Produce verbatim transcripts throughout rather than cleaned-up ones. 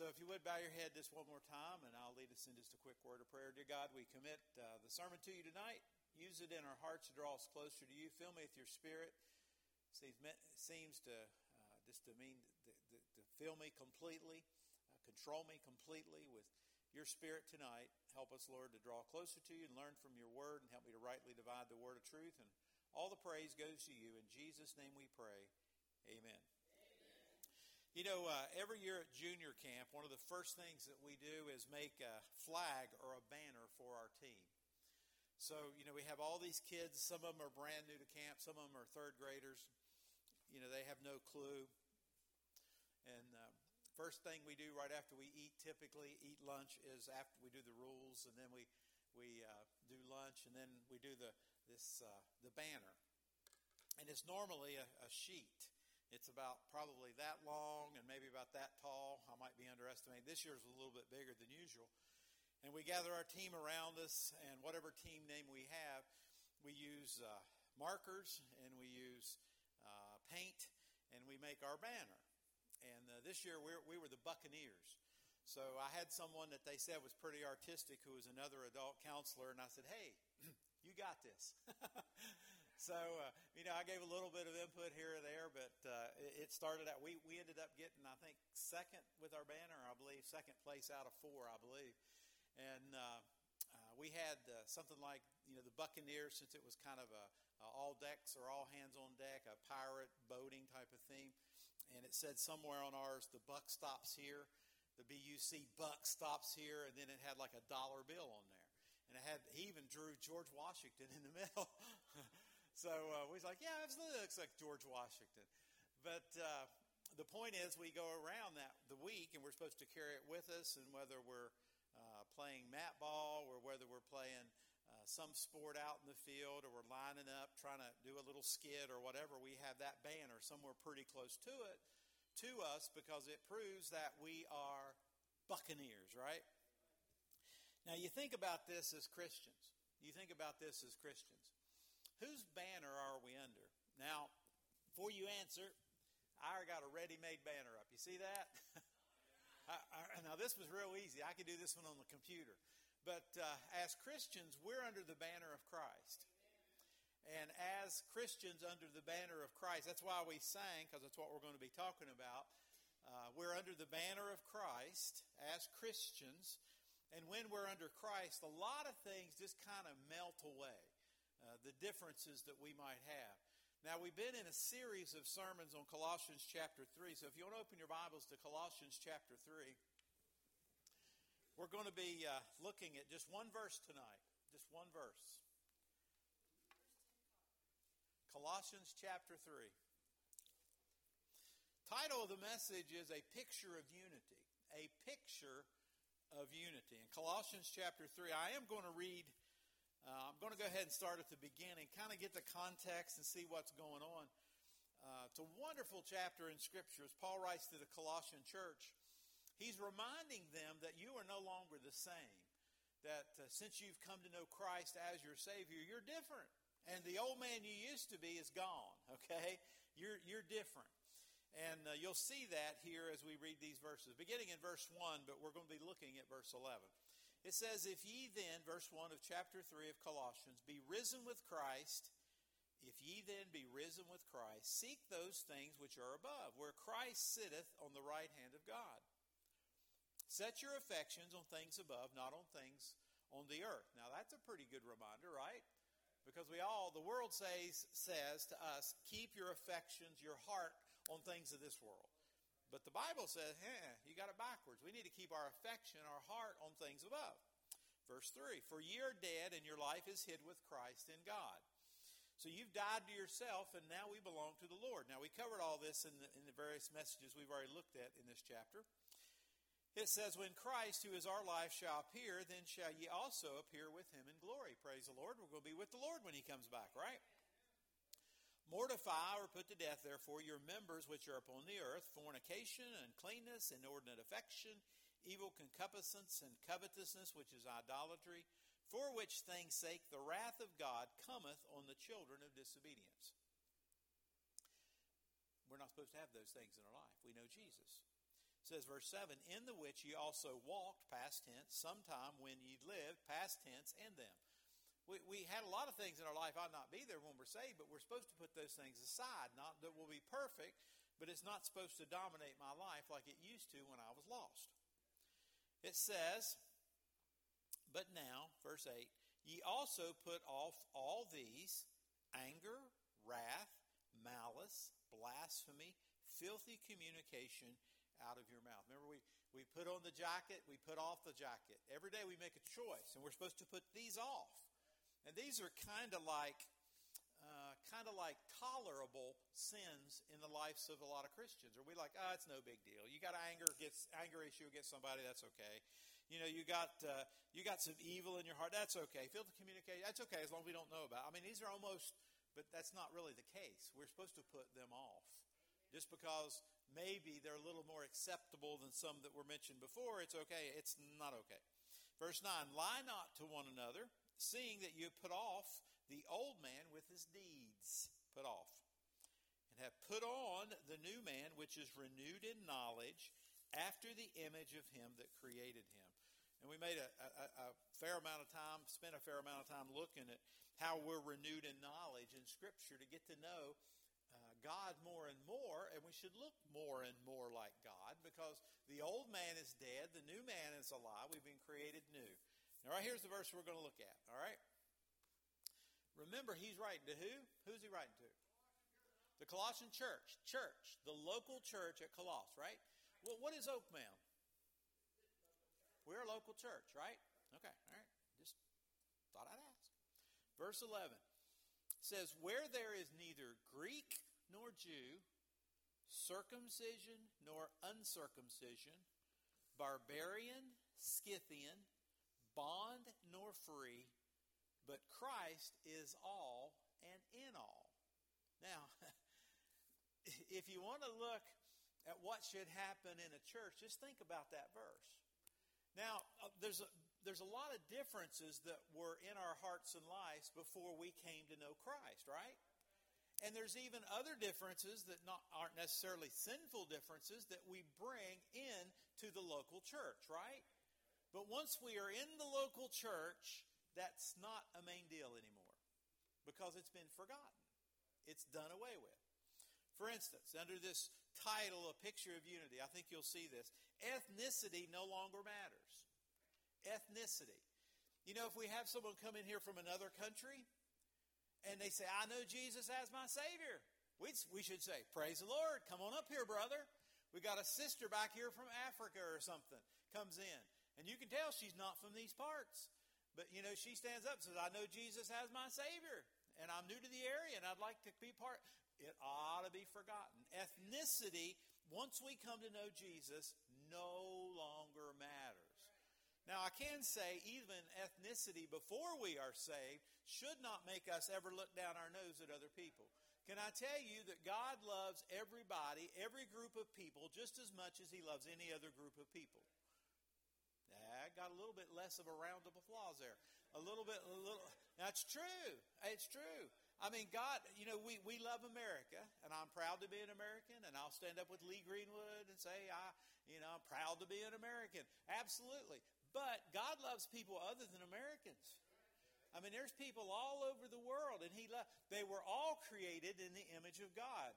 So if you would bow your head just one more time, and I'll lead us in just a quick word of prayer. Dear God, we commit uh, the sermon to you tonight. Use it in our hearts to draw us closer to you. Fill me with your Spirit. Seems, seems to uh, just to mean to, to, to fill me completely, uh, control me completely with your Spirit tonight. Help us, Lord, to draw closer to you and learn from your word, and help me to rightly divide the word of truth. And all the praise goes to you. In Jesus' name we pray. Amen. You know, uh, every year at junior camp, one of the first things that we do is make a flag or a banner for our team. So, you know, we have all these kids. Some of them are brand new to camp. Some of them are third graders. You know, they have no clue. And uh, first thing we do right after we eat, typically eat lunch, is after we do the rules, and then we we uh, do lunch, and then we do the this uh, the banner. And it's normally a, a sheet. It's about probably that long and maybe about that tall. I might be underestimating. This year's a little bit bigger than usual. And we gather our team around us, and whatever team name we have, we use uh, markers, and we use uh, paint, and we make our banner. And uh, this year we we were the Buccaneers. So I had someone that they said was pretty artistic who was another adult counselor, and I said, hey, you got this. So, uh, you know, I gave a little bit of input here or there, but uh, it, it started out, we, we ended up getting, I think, second with our banner, I believe, second place out of four, I believe. And uh, uh, we had uh, something like, you know, the Buccaneers, since it was kind of a, a all decks or all hands on deck, a pirate boating type of theme. And it said somewhere on ours, the buck stops here, the B U C buck stops here, and then it had like a dollar bill on there. And it had, he even drew George Washington in the middle. So uh, we was like, yeah, absolutely looks like George Washington. But uh, the point is, we go around that the week, and we're supposed to carry it with us. And whether we're uh, playing mat ball, or whether we're playing uh, some sport out in the field, or we're lining up trying to do a little skid or whatever, we have that banner somewhere pretty close to it, to us, because it proves that we are Buccaneers, right? Now, you think about this as Christians. You think about this as Christians. Whose banner are we under? Now, before you answer, I got a ready-made banner up. You see that? I, I, now, this was real easy. I could do this one on the computer. But uh, as Christians, we're under the banner of Christ. And as Christians under the banner of Christ, that's why we sang, because that's what we're going to be talking about. Uh, we're under the banner of Christ as Christians. And when we're under Christ, a lot of things just kind of melt away. Uh, the differences that we might have. Now, we've been in a series of sermons on Colossians chapter three. So if you want to open your Bibles to Colossians chapter three, we're going to be uh, looking at just one verse tonight. Just one verse. Colossians chapter three. Title of the message is A Picture of Unity. A Picture of Unity. In Colossians chapter three, I am going to read... Uh, I'm going to go ahead and start at the beginning, kind of get the context and see what's going on. Uh, it's a wonderful chapter in Scripture. As Paul writes to the Colossian church, he's reminding them that you are no longer the same. That uh, since you've come to know Christ as your Savior, you're different. And the old man you used to be is gone, okay? You're, you're different. And uh, you'll see that here as we read these verses, beginning in verse one, but we're going to be looking at verse eleven. It says, if ye then, verse one of chapter three of Colossians, be risen with Christ, if ye then be risen with Christ, seek those things which are above, where Christ sitteth on the right hand of God. Set your affections on things above, not on things on the earth. Now that's a pretty good reminder, right? Because we all, the world says, says to us, keep your affections, your heart on things of this world. But the Bible says, eh, you got it backwards. We need to keep our affection, our heart on things above. Verse three, for ye are dead, and your life is hid with Christ in God. So you've died to yourself, and now we belong to the Lord. Now, we covered all this in the, in the various messages we've already looked at in this chapter. It says, when Christ, who is our life, shall appear, then shall ye also appear with him in glory. Praise the Lord. We're going to be with the Lord when he comes back, right? Mortify or put to death, therefore, your members which are upon the earth, fornication, uncleanness, inordinate affection, evil concupiscence, and covetousness, which is idolatry, for which things' sake the wrath of God cometh on the children of disobedience. We're not supposed to have those things in our life. We know Jesus. It says, verse seven, in the which ye also walked, past tense, sometime when ye lived, past tense, in them. We, we had a lot of things in our life ought not be there when we're saved, but we're supposed to put those things aside. Not that we'll be perfect, but it's not supposed to dominate my life like it used to when I was lost. It says, but now, verse eight, ye also put off all these, anger, wrath, malice, blasphemy, filthy communication out of your mouth. Remember, we, we put on the jacket, we put off the jacket. Every day we make a choice, and we're supposed to put these off. And these are kind of like, uh, kind of like tolerable sins in the lives of a lot of Christians. Are we like, ah, oh, it's no big deal. You got an anger, gets anger issue against somebody, that's okay. You know, you got uh, you got some evil in your heart, that's okay. Filthy communication, that's okay as long as we don't know about it. I mean, these are almost, but that's not really the case. We're supposed to put them off. Just because maybe they're a little more acceptable than some that were mentioned before, it's okay. It's not okay. Verse nine, lie not to one another, seeing that you put off the old man with his deeds. Put off. And have put on the new man, which is renewed in knowledge, after the image of him that created him. And we made a, a, a fair amount of time, spent a fair amount of time looking at how we're renewed in knowledge in Scripture to get to know uh, God more and more, and we should look more and more like God, because the old man is dead, the new man is alive, we've been created new. All right, here's the verse we're going to look at, all right? Remember, he's writing to who? Who's he writing to? The Colossian church. Church. The local church at Colossus, right? Well, what is Oakmount? We're a local church, right? Okay, all right. Just thought I'd ask. Verse eleven says, where there is neither Greek nor Jew, circumcision nor uncircumcision, barbarian, Scythian, bond nor free, but Christ is all and in all. Now, if you want to look at what should happen in a church, just think about that verse. Now, uh, there's a, there's a lot of differences that were in our hearts and lives before we came to know Christ, right? And there's even other differences that not, aren't necessarily sinful differences that we bring in to the local church, right? But once we are in the local church, that's not a main deal anymore because it's been forgotten. It's done away with. For instance, under this title, A Picture of Unity, I think you'll see this. Ethnicity no longer matters. Ethnicity. You know, if we have someone come in here from another country and they say, I know Jesus as my Savior, we we should say, praise the Lord, come on up here, brother. We got a sister back here from Africa or something, comes in. And you can tell she's not from these parts. But, you know, she stands up and says, I know Jesus as my Savior, and I'm new to the area, and I'd like to be part. It ought to be forgotten. Ethnicity, once we come to know Jesus, no longer matters. Now, I can say even ethnicity before we are saved should not make us ever look down our nose at other people. Can I tell you that God loves everybody, every group of people, just as much as he loves any other group of people? I got a little bit less of a round of applause there. A little bit, a little. That's true. It's true. I mean, God, you know, we, we love America, and I'm proud to be an American, and I'll stand up with Lee Greenwood and say, I, you know, I'm proud to be an American. Absolutely. But God loves people other than Americans. I mean, there's people all over the world, and he lo- they were all created in the image of God.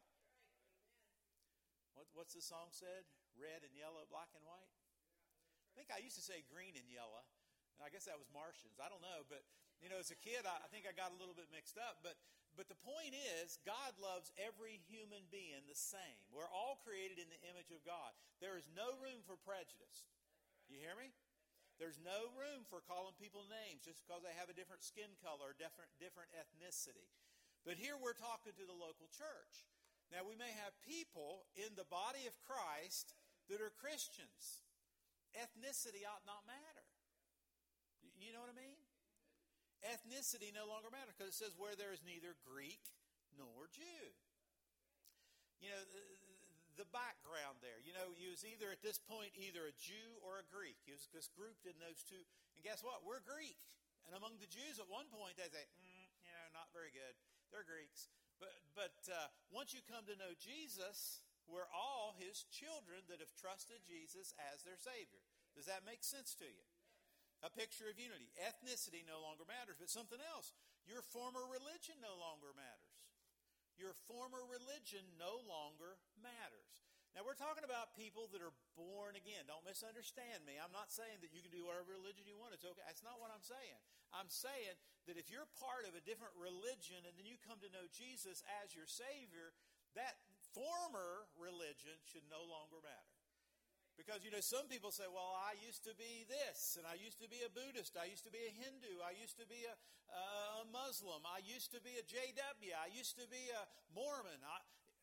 What, what's the song said? Red and yellow, black and white? I think I used to say green and yellow, and I guess that was Martians. I don't know, but, you know, as a kid, I, I think I got a little bit mixed up. But, but the point is, God loves every human being the same. We're all created in the image of God. There is no room for prejudice. You hear me? There's no room for calling people names just because they have a different skin color, different, different ethnicity. But here we're talking to the local church. Now, we may have people in the body of Christ that are Christians. Ethnicity ought not matter. You know what I mean? Ethnicity no longer matters because it says where there is neither Greek nor Jew. You know, the, the background there. You know, you was either at this point either a Jew or a Greek. You was just grouped in those two. And guess what? We're Greek. And among the Jews at one point they say, mm, you know, not very good. They're Greeks. But but uh, once you come to know Jesus, We're all his children that have trusted Jesus as their Savior. Does that make sense to you? A picture of unity. Ethnicity no longer matters, but something else. Your former religion no longer matters. Your former religion no longer matters. Now, we're talking about people that are born again. Don't misunderstand me. I'm not saying that you can do whatever religion you want. It's okay. That's not what I'm saying. I'm saying that if you're part of a different religion and then you come to know Jesus as your Savior, that former religion should no longer matter. Because, you know, some people say, well, I used to be this, and I used to be a Buddhist, I used to be a Hindu, I used to be a, a Muslim, I used to be a J W, I used to be a Mormon. I,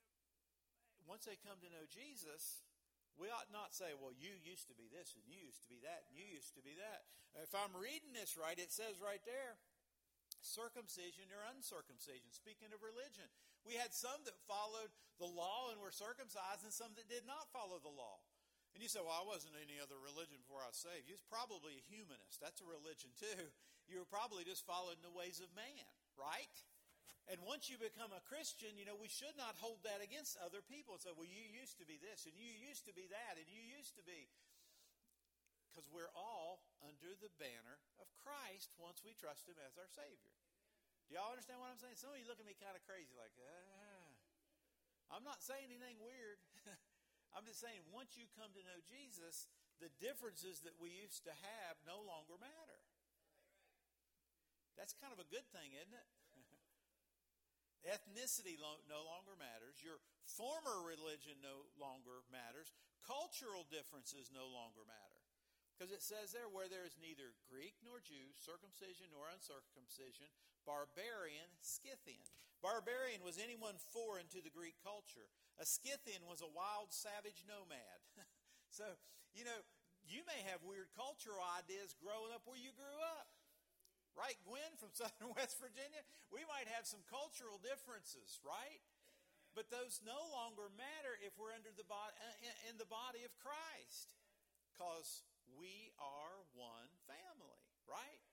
once they come to know Jesus, we ought not say, well, you used to be this, and you used to be that, and you used to be that. If I'm reading this right, it says right there, circumcision or uncircumcision. Speaking of religion, we had some that followed the law and were circumcised and some that did not follow the law. And you say, well, I wasn't any other religion before I was saved. You was probably a humanist. That's a religion too. You were probably just following the ways of man, right? And once you become a Christian, you know, we should not hold that against other people and say, well, you used to be this and you used to be that and you used to be. Because we're all under the banner of Christ once we trust him as our Savior. Do y'all understand what I'm saying? Some of you look at me kind of crazy like, ah. I'm not saying anything weird. I'm just saying once you come to know Jesus, the differences that we used to have no longer matter. That's kind of a good thing, isn't it? Ethnicity lo- no longer matters. Your former religion no longer matters. Cultural differences no longer matter. Because it says there, where there is neither Greek nor Jew, circumcision nor uncircumcision, barbarian, Scythian. Barbarian was anyone foreign to the Greek culture. A Scythian was a wild, savage nomad. So, you know, you may have weird cultural ideas growing up where you grew up. Right, Gwen, from southern West Virginia? We might have some cultural differences, right? But those no longer matter if we're under the body, in the body of Christ. Because we are one family, right?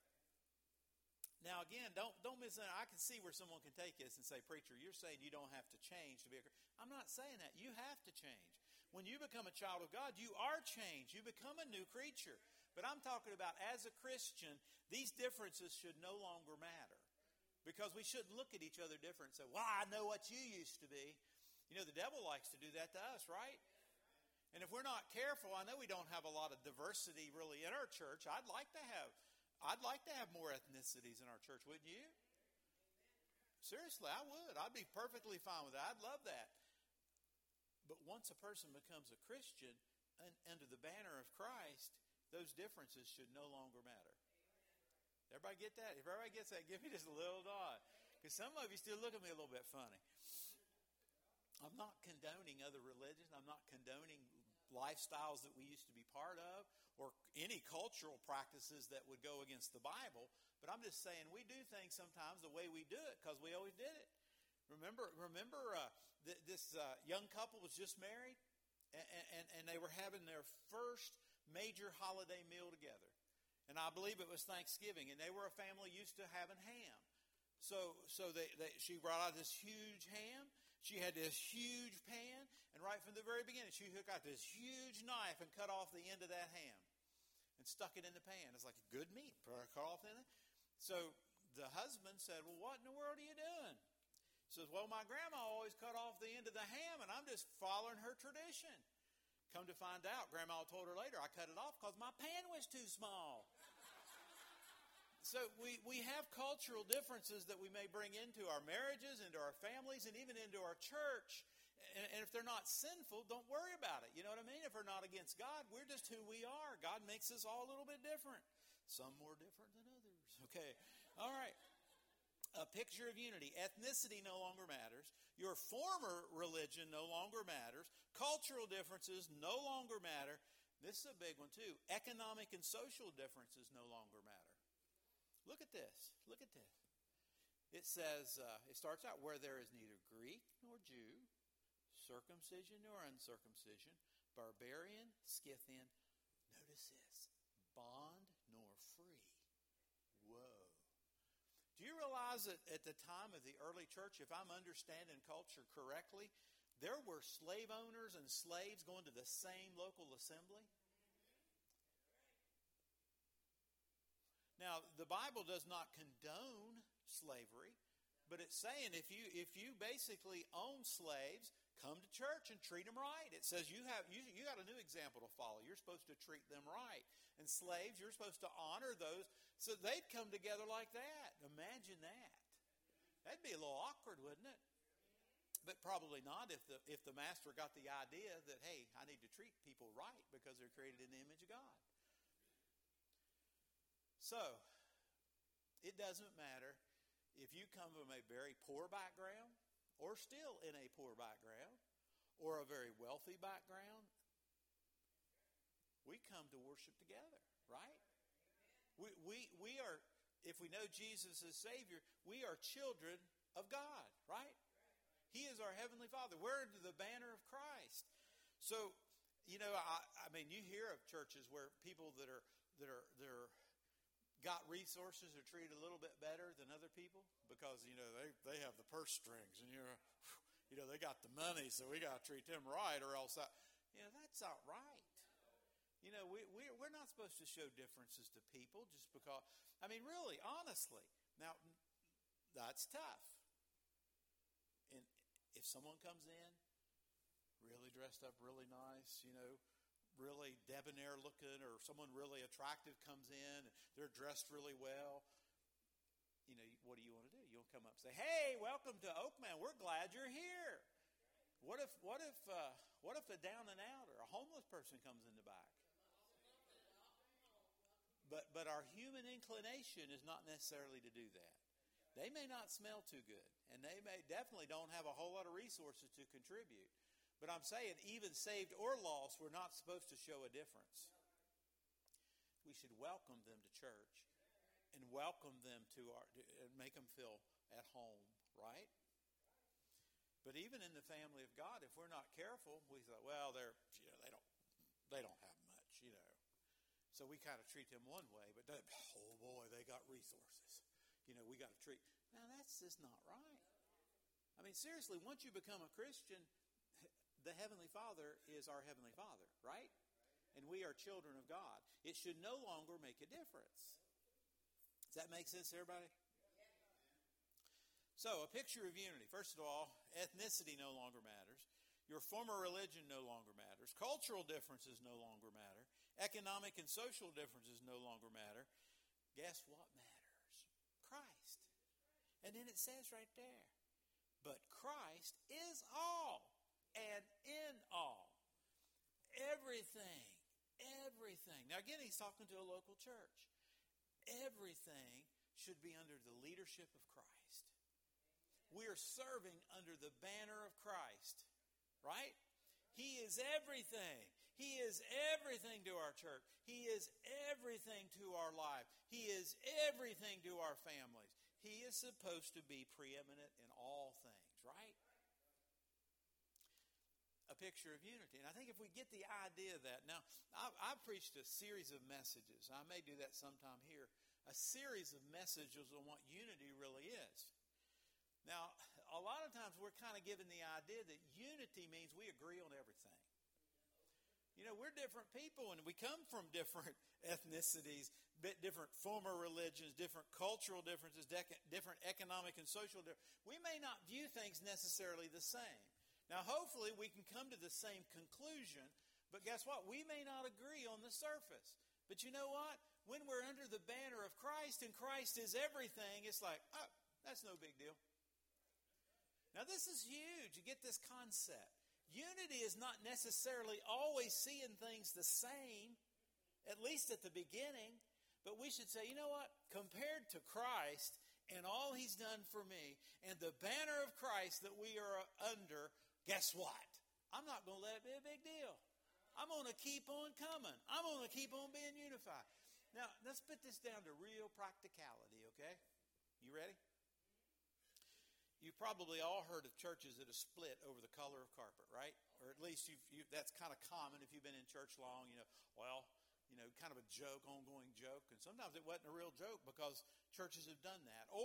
Now, again, don't don't miss that. I can see where someone can take this and say, preacher, you're saying you don't have to change to be a Christian. I'm not saying that. You have to change. When you become a child of God, you are changed. You become a new creature. But I'm talking about as a Christian, these differences should no longer matter. Because we shouldn't look at each other different and say, well, I know what you used to be. You know, the devil likes to do that to us, right? And if we're not careful, I know we don't have a lot of diversity really in our church. I'd like to have I'd like to have more ethnicities in our church, wouldn't you? Seriously, I would. I'd be perfectly fine with that. I'd love that. But once a person becomes a Christian and under the banner of Christ, those differences should no longer matter. Everybody get that? If everybody gets that, give me just a little nod. Because some of you still look at me a little bit funny. I'm not condoning other religions. I'm not condoning lifestyles that we used to be part of or any cultural practices that would go against the Bible. But I'm just saying we do things sometimes the way we do it because we always did it. Remember, remember uh, th- this uh, young couple was just married and, and, and they were having their first major holiday meal together. And I believe it was Thanksgiving. And they were a family used to having ham. So so they, they, she brought out this huge ham. She had this huge pan. And right from the very beginning, she took out this huge knife and cut off the end of that ham. And stuck it in the pan. It's like good meat. Cut off in it. So the husband said, well, what in the world are you doing? He says, well, my grandma always cut off the end of the ham, and I'm just following her tradition. Come to find out, Grandma told her later, I cut it off because my pan was too small. So we, we have cultural differences that we may bring into our marriages, into our families, and even into our church. And, and if they're not sinful, don't worry about it. You know what I mean? If we're not against God, we're just who we are. God makes us all a little bit different. Some more different than others. Okay. All right. A picture of unity. Ethnicity no longer matters. Your former religion no longer matters. Cultural differences no longer matter. This is a big one too. Economic and social differences no longer matter. Look at this. Look at this. It says, uh, it starts out where there is neither Greek nor Jew, circumcision nor uncircumcision, barbarian, Scythian. Notice this. Bond nor free. Whoa. Do you realize that at the time of the early church, if I'm understanding culture correctly, there were slave owners and slaves going to the same local assembly. Now, the Bible does not condone slavery, but it's saying if you if you basically own slaves, come to church and treat them right. It says you have you, you got a new example to follow. You're supposed to treat them right. And slaves, you're supposed to honor those. So they'd come together like that. Imagine that. That'd be a little awkward, wouldn't it? But probably not if the if the master got the idea that, hey, I need to treat people right because they're created in the image of God. So, it doesn't matter if you come from a very poor background or still in a poor background or a very wealthy background. We come to worship together, right? We, we, we are, if we know Jesus as Savior, we are children of God, right? He is our Heavenly Father. We're under the banner of Christ. So, you know, I, I mean, you hear of churches where people that are that are that are got resources are treated a little bit better than other people because, you know, they, they have the purse strings and, you know, you know, they got the money, so we got to treat them right or else, that, you know, that's not right. You know, we, we, we're not supposed to show differences to people just because, I mean, really, honestly, now, that's tough. And if someone comes in really dressed up really nice, you know, really debonair looking, or someone really attractive comes in, and they're dressed really well, you know, what do you want to do? You'll come up and say, hey, welcome to Oakman. We're glad you're here. What if what if, uh, what if a down and out or a homeless person comes in the back? But, but our human inclination is not necessarily to do that. They may not smell too good, and they may definitely don't have a whole lot of resources to contribute. But I'm saying, even saved or lost, we're not supposed to show a difference. We should welcome them to church and welcome them to our, and make them feel at home, right? But even in the family of God, if we're not careful, we thought, well, they're, you know, they don't, they don't have much, you know. So we kind of treat them one way, but they, oh boy, they got resources. You know, we got to treat. Now that's just not right. I mean, seriously, once you become a Christian, the Heavenly Father is our Heavenly Father, right? And we are children of God. It should no longer make a difference. Does that make sense to everybody? So, a picture of unity. First of all, ethnicity no longer matters. Your former religion no longer matters. Cultural differences no longer matter. Economic and social differences no longer matter. Guess what matters? Christ. And then it says right there, but Christ is all. And in all, everything, everything. Now again, he's talking to a local church. Everything should be under the leadership of Christ. We are serving under the banner of Christ, right? He is everything. He is everything to our church. He is everything to our life. He is everything to our families. He is supposed to be preeminent in all things, right? A picture of unity. And I think if we get the idea of that, now, I've, I've preached a series of messages. I may do that sometime here. A series of messages on what unity really is. Now, a lot of times we're kind of given the idea that unity means we agree on everything. You know, we're different people, and we come from different ethnicities, different former religions, different cultural differences, different economic and social differences. We may not view things necessarily the same. Now, hopefully, we can come to the same conclusion, but guess what? We may not agree on the surface. But you know what? When we're under the banner of Christ and Christ is everything, it's like, oh, that's no big deal. Now, this is huge. You get this concept. Unity is not necessarily always seeing things the same, at least at the beginning, but we should say, you know what? Compared to Christ and all he's done for me and the banner of Christ that we are under, guess what? I'm not going to let it be a big deal. I'm going to keep on coming. I'm going to keep on being unified. Now, let's put this down to real practicality, okay? You ready? You've probably all heard of churches that have split over the color of carpet, right? Or at least you've, you, that's kind of common if you've been in church long. You know, well, you know, kind of a joke, ongoing joke. And sometimes it wasn't a real joke because churches have done that. Or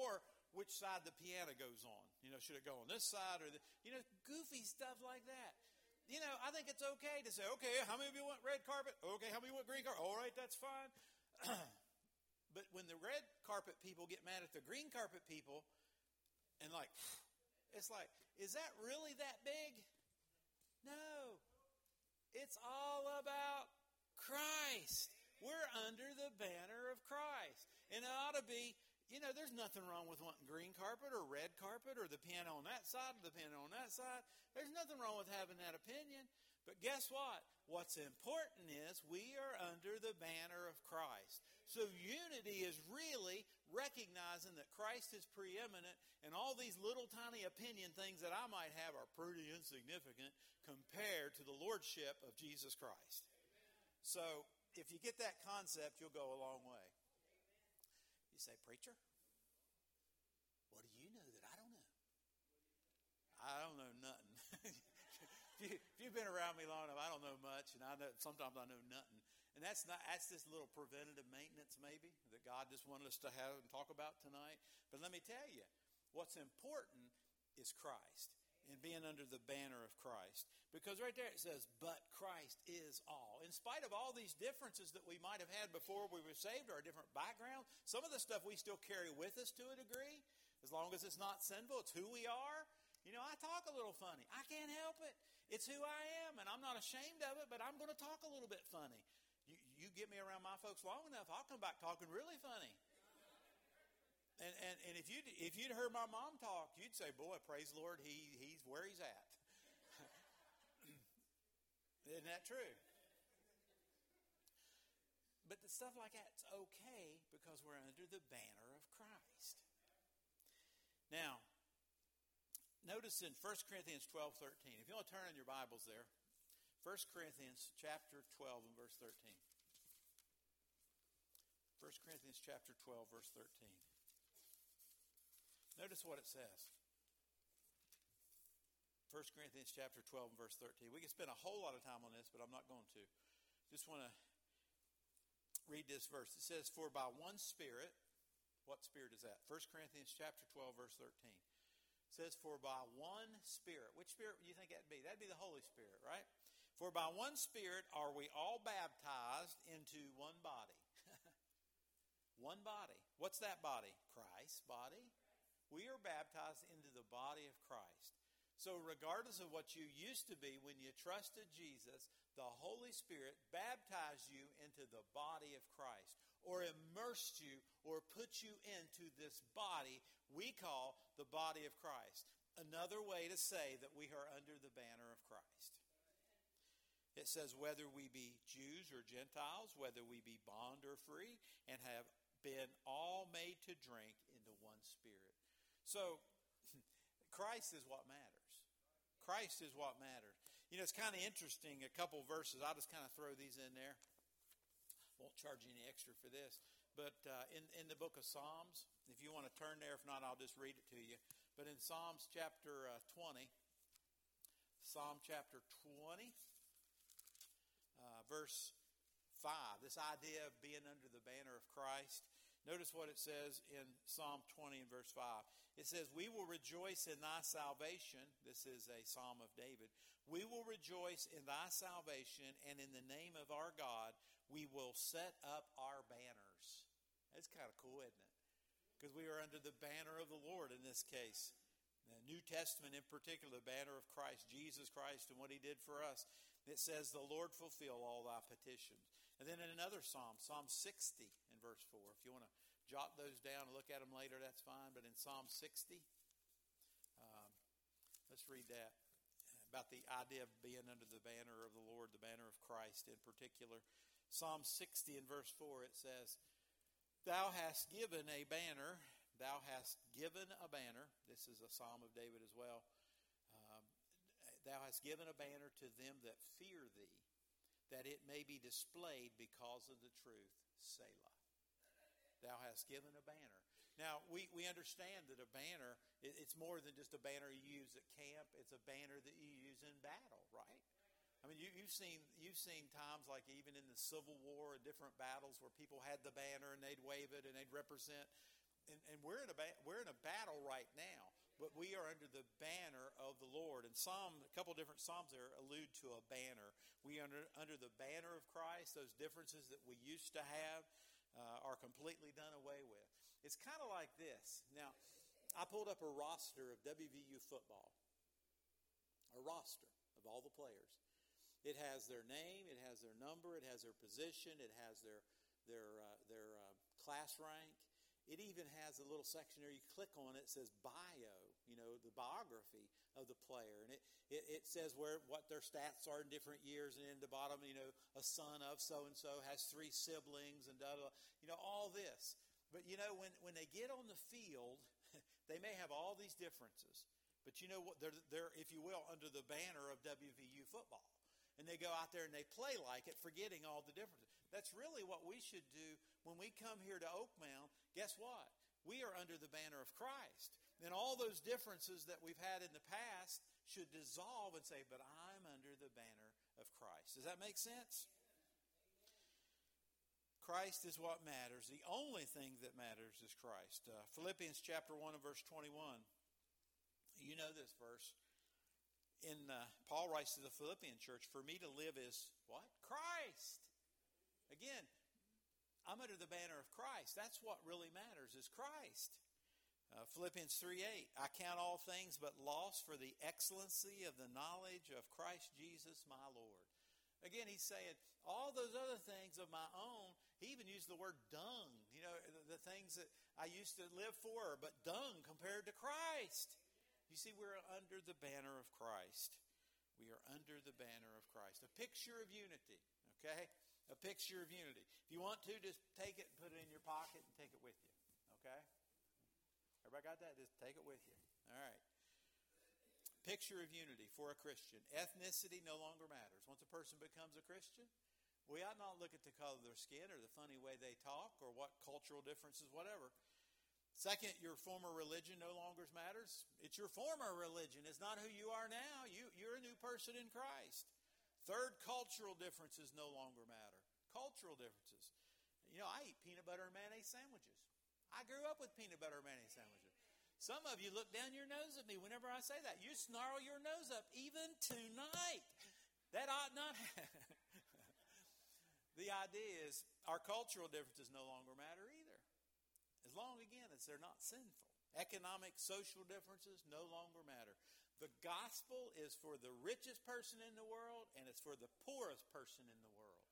which side the piano goes on. You know, should it go on this side or the, you know, goofy stuff like that. You know, I think it's okay to say, okay, how many of you want red carpet? Okay, how many want green carpet? All right, that's fine. But when the red carpet people get mad at the green carpet people, and like, it's like, is that really that big? No. It's all about Christ. We're under the banner of Christ. And it ought to be, you know, there's nothing wrong with wanting green carpet or red carpet or the piano on that side or the piano on that side. There's nothing wrong with having that opinion. But guess what? What's important is we are under the banner of Christ. So unity is really recognizing that Christ is preeminent and all these little tiny opinion things that I might have are pretty insignificant compared to the lordship of Jesus Christ. So if you get that concept, you'll go a long way. You say, preacher, what do you know that I don't know? I don't know nothing. if, you, if you've been around me long enough, I don't know much, and I know sometimes I know nothing. And that's not that's this little preventative maintenance maybe that God just wanted us to have and talk about tonight. But let me tell you, what's important is Christ and being under the banner of Christ. Because right there it says, but Christ is all. In spite of all these differences that we might have had before we were saved or our different backgrounds, some of the stuff we still carry with us to a degree. As long as it's not sinful, it's who we are. You know, I talk a little funny. I can't help it. It's who I am, and I'm not ashamed of it, but I'm going to talk a little bit funny. You, you get me around my folks long enough, I'll come back talking really funny. And, and, and if you'd, if you'd heard my mom talk, you'd say, boy, praise the Lord, he, he's where he's at. Isn't that true? But the stuff like that's okay because we're under the banner of Christ. Now, notice in First Corinthians twelve thirteen. If you want to turn in your Bibles there, First Corinthians chapter twelve and verse thirteen. First Corinthians chapter twelve, verse thirteen. Notice what it says. First Corinthians chapter twelve and verse thirteen. We could spend a whole lot of time on this, but I'm not going to. Just want to read this verse. It says, for by one Spirit, what Spirit is that? First Corinthians chapter twelve, verse thirteen. It says, for by one Spirit. Which Spirit do you think that'd be? That'd be the Holy Spirit, right? For by one Spirit are we all baptized into one body. One body. What's that body? Christ's body. We are baptized into the body of Christ. So regardless of what you used to be when you trusted Jesus, the Holy Spirit baptized you into the body of Christ, or immersed you, or put you into this body we call the body of Christ. Another way to say that we are under the banner of Christ. It says, whether we be Jews or Gentiles, whether we be bond or free, and have been all made to drink into one Spirit. So, Christ is what matters. Christ is what matters. You know, it's kind of interesting, a couple verses. I'll just kind of throw these in there. Won't charge you any extra for this. But uh, in, in the book of Psalms, if you want to turn there, if not, I'll just read it to you. But in Psalms chapter uh, twenty, Psalm chapter twenty, uh, verse five, this idea of being under the banner of Christ. Notice what it says in Psalm twenty and verse five. It says, we will rejoice in thy salvation. This is a psalm of David. We will rejoice in thy salvation, and in the name of our God, we will set up our banners. That's kind of cool, isn't it? Because we are under the banner of the Lord in this case. The New Testament in particular, the banner of Christ, Jesus Christ, and what he did for us. It says, the Lord fulfill all thy petitions. And then in another psalm, Psalm sixty in verse four. If you want to jot those down and look at them later, that's fine. But in Psalm sixty, um, let's read that. About the idea of being under the banner of the Lord, the banner of Christ in particular. Psalm sixty in verse four, it says, thou hast given a banner, thou hast given a banner. This is a psalm of David as well. Um, thou hast given a banner to them that fear thee, that it may be displayed because of the truth. Selah. Thou hast given a banner. Now, we, we understand that a banner, it, it's more than just a banner you use at camp. It's a banner that you use in battle, right? I mean, you, you've seen you've seen times like even in the Civil War and different battles where people had the banner and they'd wave it and they'd represent. and, and we're in a ba- we're in a battle right now, but we are under the banner of the Lord. And Psalm, a couple different Psalms there allude to a banner. We are under, under the banner of Christ. Those differences that we used to have uh, are completely done away with. It's kind of like this. Now, I pulled up a roster of W V U football, a roster of all the players. It has their name, it has their number, it has their position, it has their their uh, their uh, class rank. It even has a little section there. You click on it, it says bio, you know, the biography of the player. And it, it, it says where what their stats are in different years. And in the bottom, you know, a son of so-and-so has three siblings and da da, you know, all this. But, you know, when, when they get on the field, they may have all these differences. But you know what? They're, they're, if you will, under the banner of W V U football. And they go out there and they play like it, forgetting all the differences. That's really what we should do when we come here to Oakmount. Guess what? We are under the banner of Christ. And all those differences that we've had in the past should dissolve and say, but I'm under the banner of Christ. Does that make sense? Christ is what matters. The only thing that matters is Christ. Uh, Philippians chapter one and verse twenty-one. You know this verse. In uh, Paul writes to the Philippian church, for me to live is what? Christ. Again, I'm under the banner of Christ. That's what really matters is Christ. Uh, Philippians three eight, I count all things but loss for the excellency of the knowledge of Christ Jesus my Lord. Again, he's saying all those other things of my own, he even used the word dung. You know, the, the things that I used to live for, but dung compared to Christ. You see, we're under the banner of Christ. We are under the banner of Christ. A picture of unity, okay? A picture of unity. If you want to, just take it and put it in your pocket and take it with you, okay? Everybody got that? Just take it with you. All right. Picture of unity for a Christian. Ethnicity no longer matters. Once a person becomes a Christian, we ought not look at the color of their skin or the funny way they talk or what cultural differences, whatever. Second, your former religion no longer matters. It's your former religion. It's not who you are now. You, you're a new person in Christ. Third, cultural differences no longer matter. Cultural differences. You know, I eat peanut butter and mayonnaise sandwiches. I grew up with peanut butter and mayonnaise sandwiches. Some of you look down your nose at me whenever I say that. You snarl your nose up even tonight. That ought not happen. The idea is our cultural differences no longer matter either. As long, again, as they're not sinful. Economic, social differences no longer matter. The gospel is for the richest person in the world, and it's for the poorest person in the world.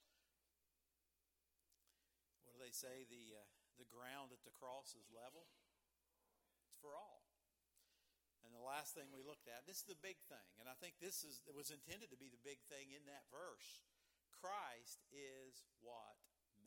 What do they say? The, uh, the ground at the cross is level. It's for all. And the last thing we looked at, this is the big thing, and I think this is it was intended to be the big thing in that verse. Christ is what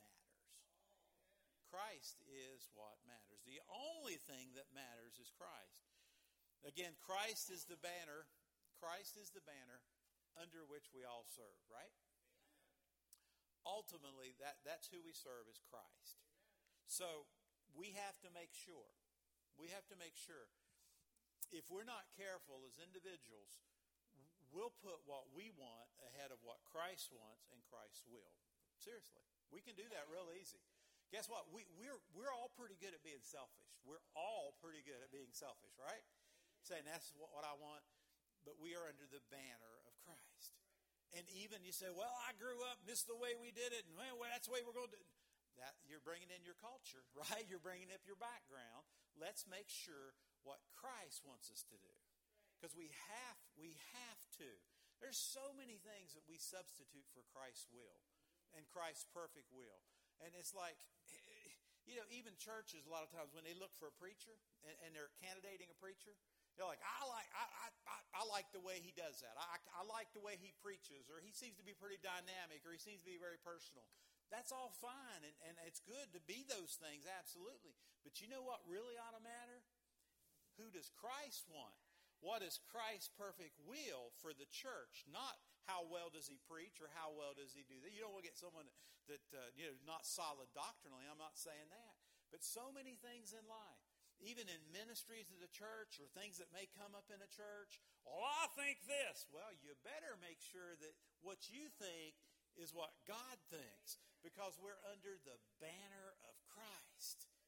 Christ is what matters. The only thing that matters is Christ. Again, Christ is the banner. Christ is the banner under which we all serve, right? Ultimately, that, that's who we serve is Christ. So we have to make sure, we have to make sure, if we're not careful as individuals, we'll put what we want ahead of what Christ wants and Christ's will. Seriously. We can do that real easy. Guess what? We, we're, we're all pretty good at being selfish. We're all pretty good at being selfish, right? Saying that's what, what I want, but we are under the banner of Christ. And even you say, well, I grew up, and this is the way we did it, and well, that's the way we're going to do it. That, you're bringing in your culture, right? You're bringing up your background. Let's make sure what Christ wants us to do. Because we have, we have to. There's so many things that we substitute for Christ's will and Christ's perfect will. And it's like, you know, even churches, a lot of times when they look for a preacher and, and they're candidating a preacher, they're like, I like I, I, I like the way he does that. I, I like the way he preaches, or he seems to be pretty dynamic, or he seems to be very personal. That's all fine, and, and it's good to be those things, absolutely. But you know what really ought to matter? Who does Christ want? What is Christ's perfect will for the church? Not how well does he preach or how well does he do that. You don't want to get someone that, that uh, you know, not solid doctrinally. I'm not saying that. But so many things in life, even in ministries of the church or things that may come up in a church. Oh, I think this. Well, you better make sure that what you think is what God thinks, because we're under the banner of Christ.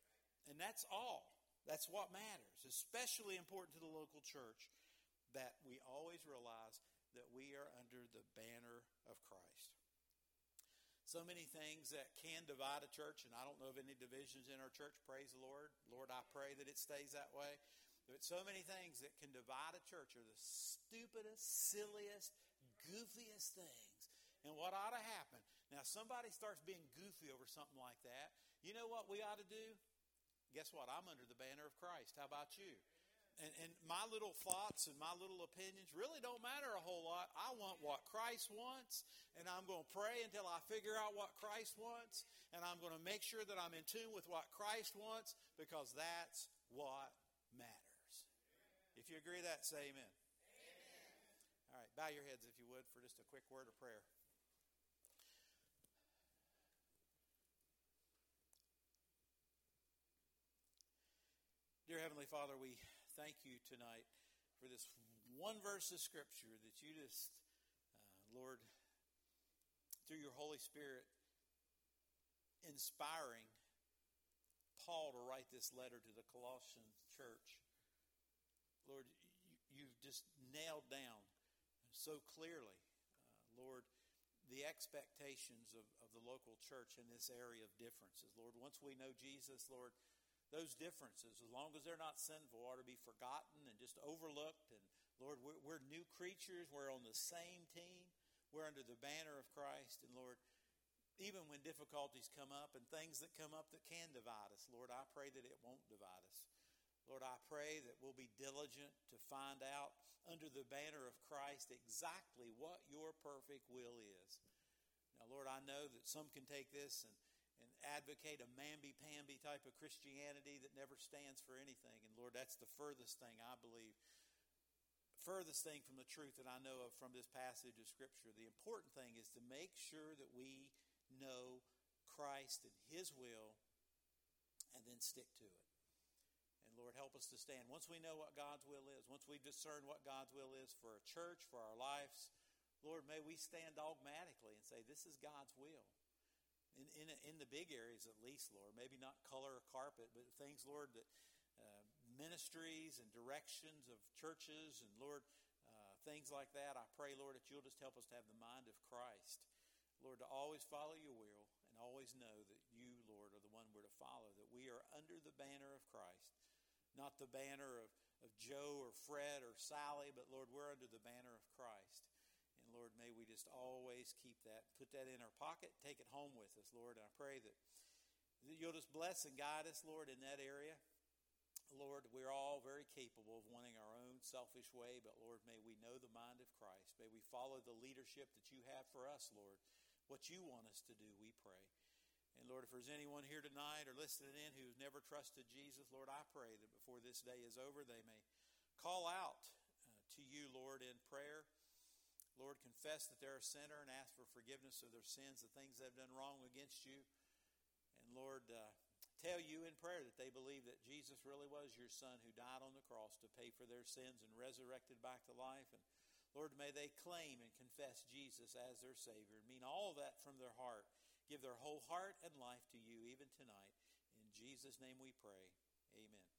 And that's all. That's what matters. Especially important to the local church, that we always realize that we are under the banner of Christ. So many things that can divide a church, and I don't know of any divisions in our church, praise the Lord. Lord, I pray that it stays that way. But so many things that can divide a church are the stupidest, silliest, goofiest things. And what ought to happen? Now, somebody starts being goofy over something like that. You know what we ought to do? Guess what? I'm under the banner of Christ. How about you? And, and my little thoughts and my little opinions really don't matter a whole lot. I want what Christ wants, and I'm going to pray until I figure out what Christ wants, and I'm going to make sure that I'm in tune with what Christ wants, because that's what matters. If you agree with that, say amen. Amen. All right, bow your heads if you would for just a quick word of prayer. Dear Heavenly Father, we thank you tonight for this one verse of Scripture that you just, uh, Lord, through your Holy Spirit, inspiring Paul to write this letter to the Colossian church. Lord, you, you've just nailed down so clearly, uh, Lord, the expectations of, of the local church in this area of differences. Lord, once we know Jesus, Lord, those differences, as long as they're not sinful, ought to be forgotten and just overlooked. And Lord, we're, we're new creatures. We're on the same team. We're under the banner of Christ. And Lord, even when difficulties come up and things that come up that can divide us, Lord, I pray that it won't divide us. Lord, I pray that we'll be diligent to find out under the banner of Christ exactly what your perfect will is. Now, Lord, I know that some can take this and and advocate a mamby-pamby type of Christianity that never stands for anything. And Lord, that's the furthest thing, I believe, furthest thing from the truth that I know of from this passage of Scripture. The important thing is to make sure that we know Christ and His will and then stick to it. And Lord, help us to stand. Once we know what God's will is, once we discern what God's will is for our church, for our lives, Lord, may we stand dogmatically and say, this is God's will. In, in in the big areas at least, Lord, maybe not color or carpet, but things, Lord, that uh, ministries and directions of churches and, Lord, uh, things like that, I pray, Lord, that you'll just help us to have the mind of Christ. Lord, to always follow your will and always know that you, Lord, are the one we're to follow, that we are under the banner of Christ, not the banner of, of Joe or Fred or Sally, but, Lord, we're under the banner of Christ. Lord, may we just always keep that, put that in our pocket, take it home with us, Lord. And I pray that, that you'll just bless and guide us, Lord, in that area. Lord, we're all very capable of wanting our own selfish way, but Lord, may we know the mind of Christ. May we follow the leadership that you have for us, Lord, what you want us to do, we pray. And Lord, if there's anyone here tonight or listening in who's never trusted Jesus, Lord, I pray that before this day is over, they may call out uh, to you, Lord, in prayer. Lord, confess that they're a sinner and ask for forgiveness of their sins, the things they've done wrong against you. And Lord, uh, tell you in prayer that they believe that Jesus really was your Son who died on the cross to pay for their sins and resurrected back to life. And Lord, may they claim and confess Jesus as their Savior and mean all of that from their heart. Give their whole heart and life to you even tonight. In Jesus' name we pray. Amen.